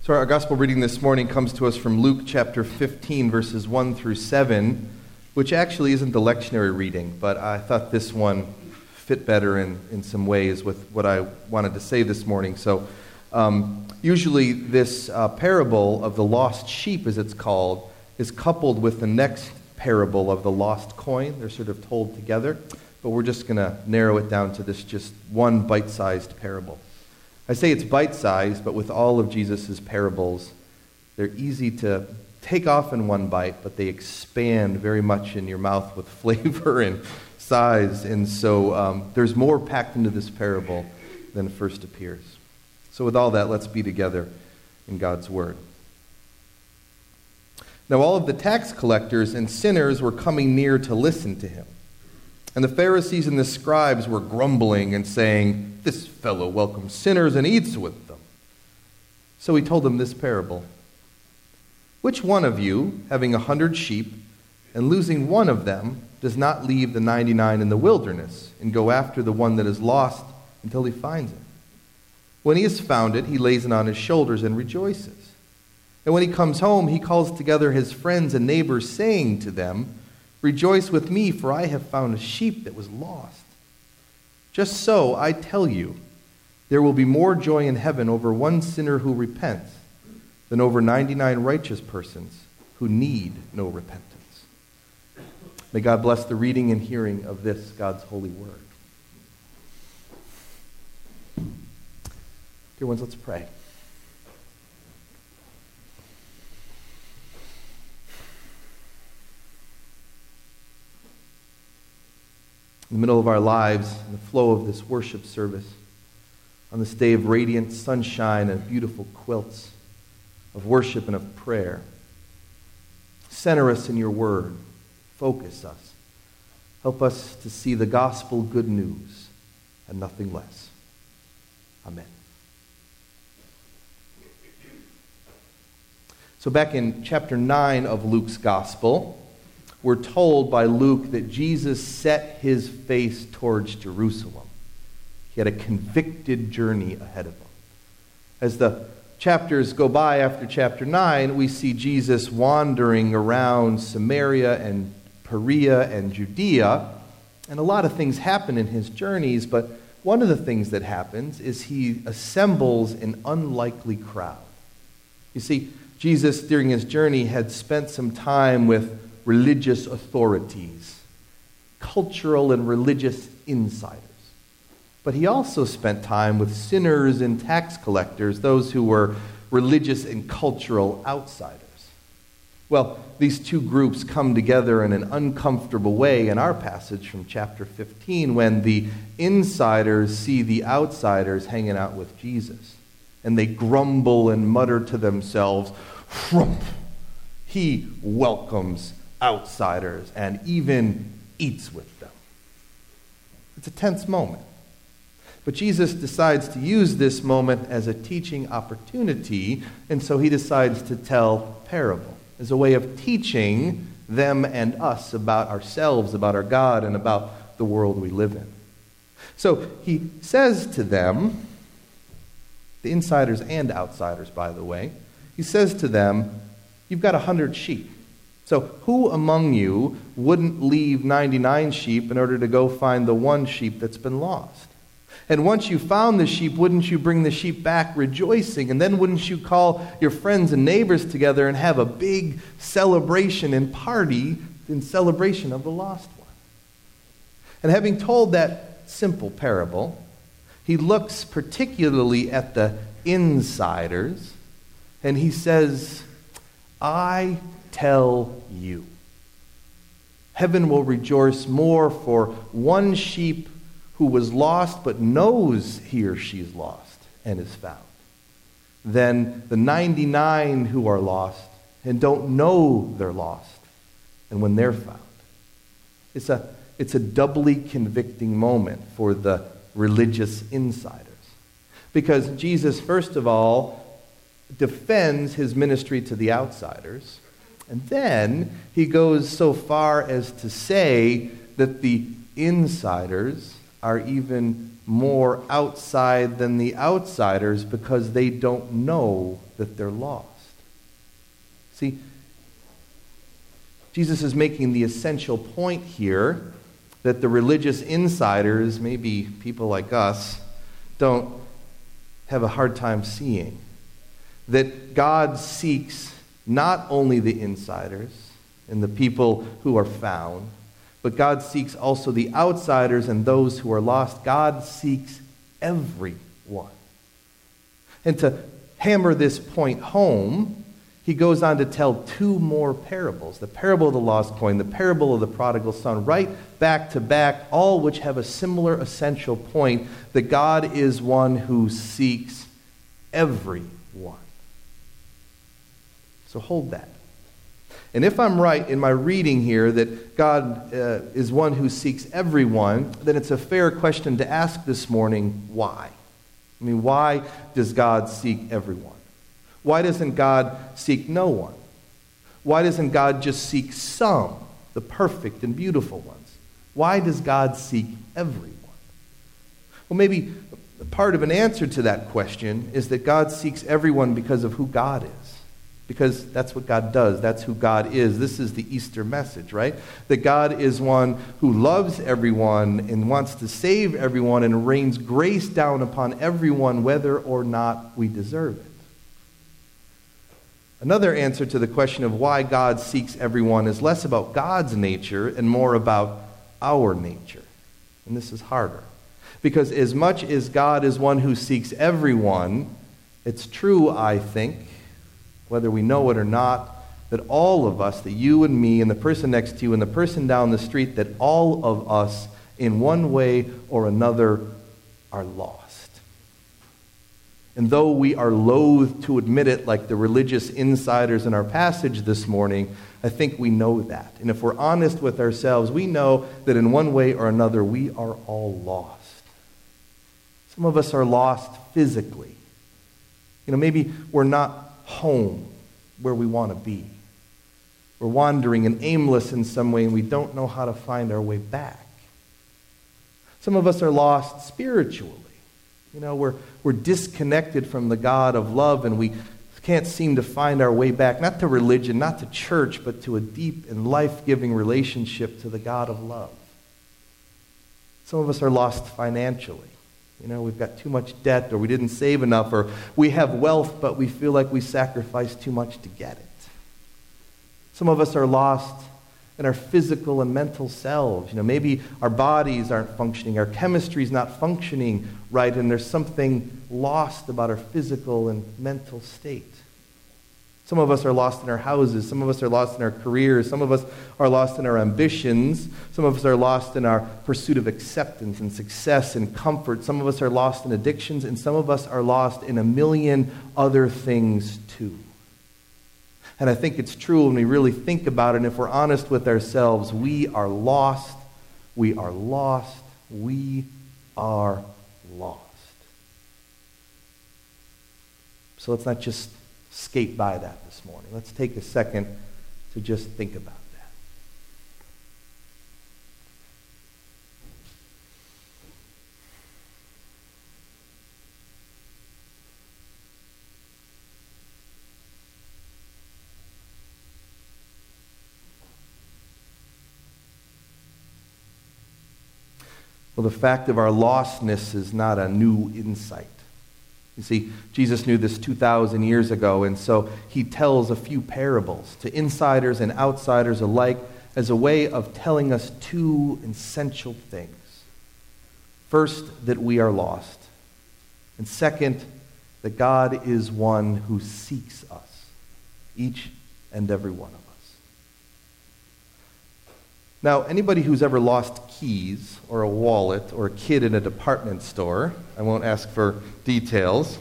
So our gospel reading this morning comes to us from Luke chapter 15, verses 1 through 7, which actually isn't the lectionary reading, but I thought this one fit better in some ways with what I wanted to say this morning. So usually this parable of the lost sheep, as it's called, is coupled with the next parable of the lost coin. They're sort of told together, but we're just going to narrow it down to this just one bite-sized parable. I say it's bite-sized, but with all of Jesus' parables, they're easy to take off in one bite, but they expand very much in your mouth with flavor and size. And so there's more packed into this parable than first appears. So with all that, let's be together in God's Word. Now all of the tax collectors and sinners were coming near to listen to him. And the Pharisees and the scribes were grumbling and saying, "This fellow welcomes sinners and eats with them." So he told them this parable. "Which one of you, having 100 sheep, and losing one of them, does not leave the 99 in the wilderness and go after the one that is lost until he finds it? When he has found it, he lays it on his shoulders and rejoices. And when he comes home, he calls together his friends and neighbors, saying to them, 'Rejoice with me, for I have found a sheep that was lost.' Just so, I tell you, there will be more joy in heaven over one sinner who repents than over 99 righteous persons who need no repentance." May God bless the reading and hearing of this, God's holy word. Dear ones, let's pray. In the middle of our lives, in the flow of this worship service, on this day of radiant sunshine and beautiful quilts, of worship and of prayer, center us in your word. Focus us. Help us to see the gospel good news and nothing less. Amen. So back in chapter 9 of Luke's gospel, we're told by Luke that Jesus set his face towards Jerusalem. He had a convicted journey ahead of him. As the chapters go by after chapter 9, we see Jesus wandering around Samaria and Perea and Judea, and a lot of things happen in his journeys, but one of the things that happens is he assembles an unlikely crowd. You see, Jesus, during his journey, had spent some time with religious authorities, cultural and religious insiders. But he also spent time with sinners and tax collectors, those who were religious and cultural outsiders. Well, these two groups come together in an uncomfortable way in our passage from chapter 15 when the insiders see the outsiders hanging out with Jesus. And they grumble and mutter to themselves, "Frump, he welcomes outsiders and even eats with them." It's a tense moment. But Jesus decides to use this moment as a teaching opportunity, and so he decides to tell parable as a way of teaching them and us about ourselves, about our God, and about the world we live in. So he says to them, the insiders and outsiders, by the way, he says to them, "You've got 100 sheep. So who among you wouldn't leave 99 sheep in order to go find the one sheep that's been lost? And once you found the sheep, wouldn't you bring the sheep back rejoicing? And then wouldn't you call your friends and neighbors together and have a big celebration and party in celebration of the lost one?" And having told that simple parable, he looks particularly at the insiders, and he says, "I tell you, heaven will rejoice more for one sheep who was lost but knows he or she is lost and is found, than the 99 who are lost and don't know they're lost, and when they're found." It's a doubly convicting moment for the religious insiders. Because Jesus, first of all, defends his ministry to the outsiders, and then he goes so far as to say that the insiders are even more outside than the outsiders because they don't know that they're lost. See, Jesus is making the essential point here that the religious insiders, maybe people like us, don't have a hard time seeing. That God seeks not only the insiders and the people who are found, but God seeks also the outsiders and those who are lost. God seeks everyone. And to hammer this point home, he goes on to tell two more parables. The parable of the lost coin, the parable of the prodigal son, right back to back, all which have a similar essential point, that God is one who seeks everyone. So hold that. And if I'm right in my reading here that God is one who seeks everyone, then it's a fair question to ask this morning, why? I mean, why does God seek everyone? Why doesn't God seek no one? Why doesn't God just seek some, the perfect and beautiful ones? Why does God seek everyone? Well, maybe part of an answer to that question is that God seeks everyone because of who God is. Because that's what God does. That's who God is. This is the Easter message, right? That God is one who loves everyone and wants to save everyone and rains grace down upon everyone whether or not we deserve it. Another answer to the question of why God seeks everyone is less about God's nature and more about our nature. And this is harder. Because as much as God is one who seeks everyone, it's true, I think, whether we know it or not, that all of us, that you and me and the person next to you and the person down the street, that all of us in one way or another are lost. And though we are loath to admit it, like the religious insiders in our passage this morning, I think we know that. And if we're honest with ourselves, we know that in one way or another we are all lost. Some of us are lost physically. Maybe we're not home where we want to be. We're wandering and aimless in some way, and we don't know how to find our way back. Some of us are lost spiritually. We're disconnected from the God of love, and we can't seem to find our way back, not to religion, not to church, but to a deep and life-giving relationship to the God of love. Some of us are lost financially. We've got too much debt, or we didn't save enough, or we have wealth, but we feel like we sacrificed too much to get it. Some of us are lost in our physical and mental selves. Maybe our bodies aren't functioning, our chemistry's not functioning right, and there's something lost about our physical and mental state. Some of us are lost in our houses. Some of us are lost in our careers. Some of us are lost in our ambitions. Some of us are lost in our pursuit of acceptance and success and comfort. Some of us are lost in addictions, and some of us are lost in a million other things too. And I think it's true when we really think about it, and if we're honest with ourselves, we are lost. We are lost. We are lost. So let's not just skate by that this morning. Let's take a second to just think about that. Well, the fact of our lostness is not a new insight. You see, Jesus knew this 2,000 years ago, and so he tells a few parables to insiders and outsiders alike as a way of telling us two essential things. First, that we are lost. And second, that God is one who seeks us, each and every one of us. Now, anybody who's ever lost keys or a wallet or a kid in a department store, I won't ask for details,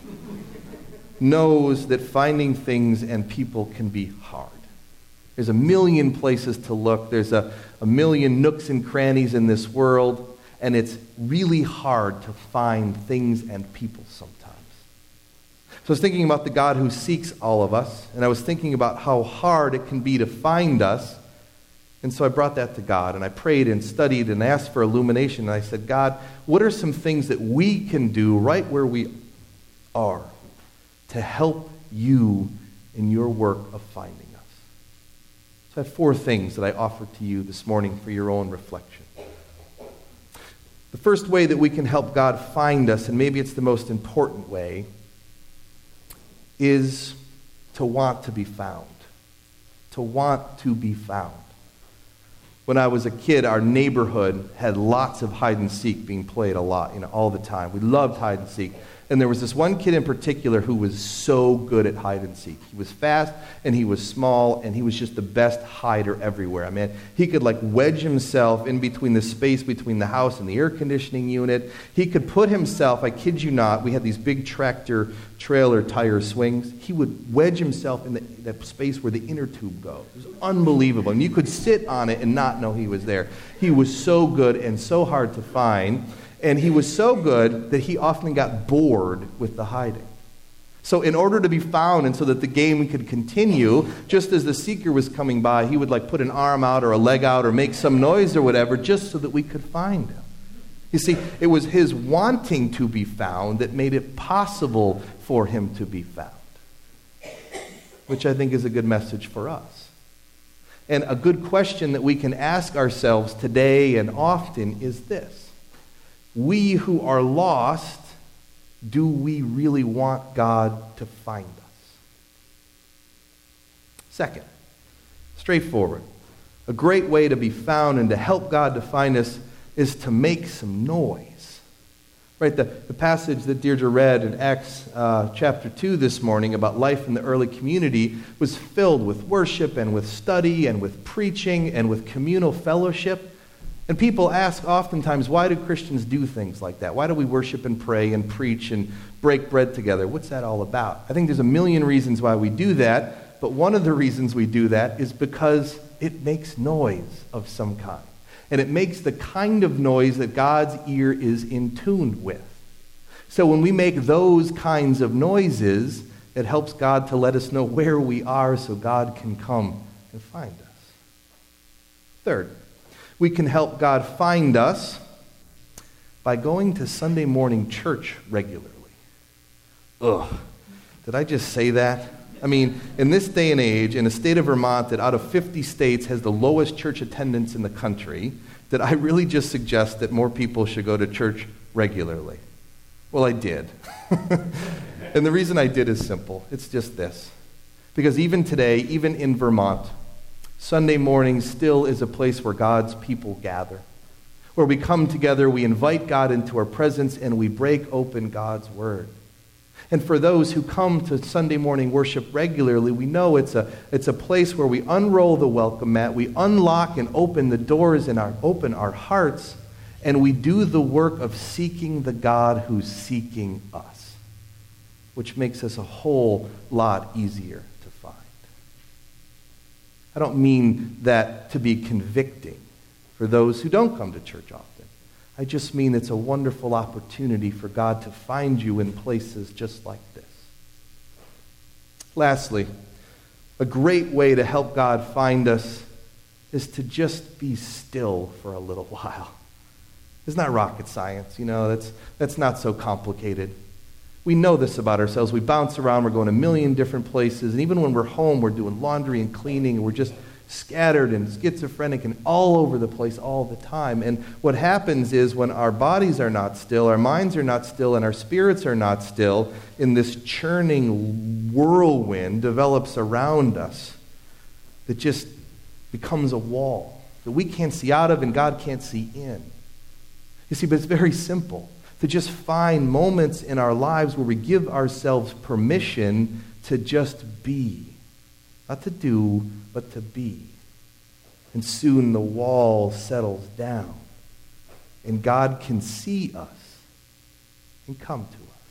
knows that finding things and people can be hard. There's a million places to look. There's a million nooks and crannies in this world, and it's really hard to find things and people sometimes. So I was thinking about the God who seeks all of us, and I was thinking about how hard it can be to find us. And so I brought that to God, and I prayed and studied and asked for illumination. And I said, God, what are some things that we can do right where we are to help you in your work of finding us? So I have 4 things that I offer to you this morning for your own reflection. The first way that we can help God find us, and maybe it's the most important way, is to want to be found. To want to be found. When I was a kid, our neighborhood had lots of hide and seek being played a lot, all the time. We loved hide and seek. And there was this one kid in particular who was so good at hide and seek. He was fast, and he was small, and he was just the best hider everywhere. I mean, he could wedge himself in between the space between the house and the air conditioning unit. He could put himself, I kid you not, we had these big tractor trailer tire swings. He would wedge himself in that space where the inner tube goes. It was unbelievable. And you could sit on it and not know he was there. He was so good and so hard to find. And he was so good that he often got bored with the hiding. So in order to be found and so that the game could continue, just as the seeker was coming by, he would put an arm out or a leg out or make some noise or whatever just so that we could find him. You see, it was his wanting to be found that made it possible for him to be found, which I think is a good message for us. And a good question that we can ask ourselves today and often is this. We who are lost, do we really want God to find us? Second, straightforward. A great way to be found and to help God to find us is to make some noise. Right, the passage that Deirdre read in Acts chapter 2 this morning about life in the early community was filled with worship and with study and with preaching and with communal fellowship. And people ask oftentimes, why do Christians do things like that? Why do we worship and pray and preach and break bread together? What's that all about? I think there's a million reasons why we do that, but one of the reasons we do that is because it makes noise of some kind. And it makes the kind of noise that God's ear is in tune with. So when we make those kinds of noises, it helps God to let us know where we are so God can come and find us. Third, we can help God find us by going to Sunday morning church regularly. Ugh, did I just say that? I mean, in this day and age, in a state of Vermont that out of 50 states has the lowest church attendance in the country, did I really just suggest that more people should go to church regularly? Well, I did. And the reason I did is simple. It's just this. Because even today, even in Vermont, Sunday morning still is a place where God's people gather, where we come together, we invite God into our presence, and we break open God's Word. And for those who come to Sunday morning worship regularly, we know it's a place where we unroll the welcome mat, we unlock and open the doors and open our hearts, and we do the work of seeking the God who's seeking us, which makes us a whole lot easier to find. I don't mean that to be convicting for those who don't come to church often. I just mean it's a wonderful opportunity for God to find you in places just like this. Lastly, a great way to help God find us is to just be still for a little while. It's not rocket science, that's not so complicated. We know this about ourselves. We bounce around, we're going a million different places, and even when we're home, we're doing laundry and cleaning, and we're just scattered and schizophrenic and all over the place all the time. And what happens is when our bodies are not still, our minds are not still, and our spirits are not still, in this churning whirlwind develops around us that just becomes a wall that we can't see out of and God can't see in. You see, but it's very simple to just find moments in our lives where we give ourselves permission to just be. Not to do, but to be. And soon the wall settles down. And God can see us and come to us.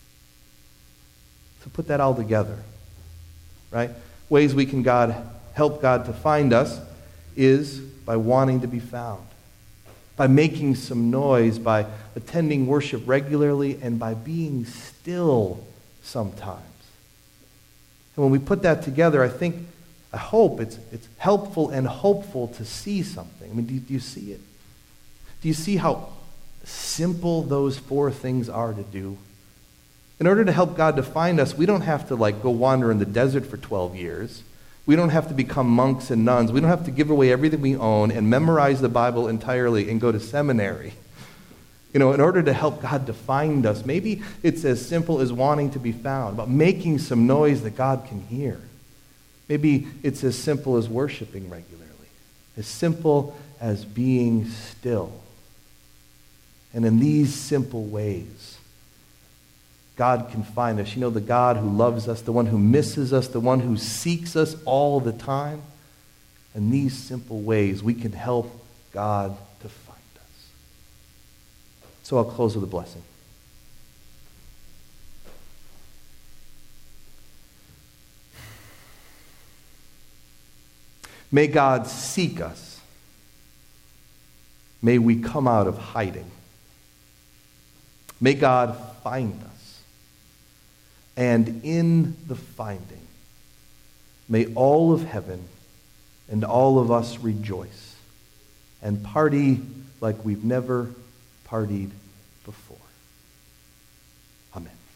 So put that all together, right? Ways we can help God to find us is by wanting to be found, by making some noise, by attending worship regularly, and by being still sometimes. And when we put that together, I think I hope it's helpful and hopeful to see something. I mean, do you see it? Do you see how simple those 4 things are to do? In order to help God to find us, we don't have to go wander in the desert for 12 years. We don't have to become monks and nuns. We don't have to give away everything we own and memorize the Bible entirely and go to seminary. In order to help God to find us, maybe it's as simple as wanting to be found, about making some noise that God can hear. Maybe it's as simple as worshiping regularly, as simple as being still. And in these simple ways, God can find us. The God who loves us, the one who misses us, the one who seeks us all the time. In these simple ways, we can help God to find us. So I'll close with a blessing. May God seek us. May we come out of hiding. May God find us. And in the finding, may all of heaven and all of us rejoice and party like we've never partied before. Amen.